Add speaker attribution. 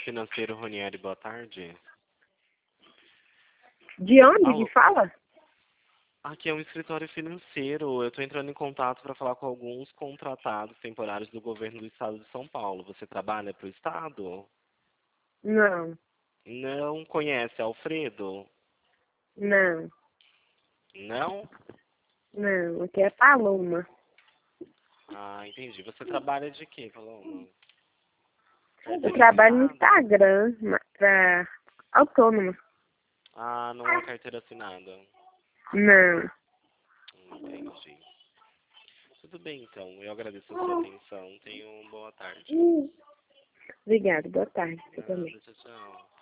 Speaker 1: financeiro, Ronieri, boa tarde.
Speaker 2: De onde
Speaker 1: Alô?
Speaker 2: que fala?
Speaker 1: Aqui é um escritório financeiro. Eu estou entrando em contato para falar com alguns contratados temporários do governo do estado de São Paulo. Você trabalha para o estado?
Speaker 2: Não,
Speaker 1: Não conhece Alfredo?
Speaker 2: não,
Speaker 1: Não?
Speaker 2: não. Aqui é Paloma.
Speaker 1: Ah, entendi. Você trabalha de quê, Paloma?
Speaker 2: Eu trabalho no Instagram, pra autônoma.
Speaker 1: Ah, não é carteira assinada.
Speaker 2: Não.
Speaker 1: Entendi. Tudo bem, então. Eu agradeço a sua atenção. Tenha uma boa tarde.
Speaker 2: Obrigada, boa tarde. Você também.
Speaker 1: Nada, tchau, tchau.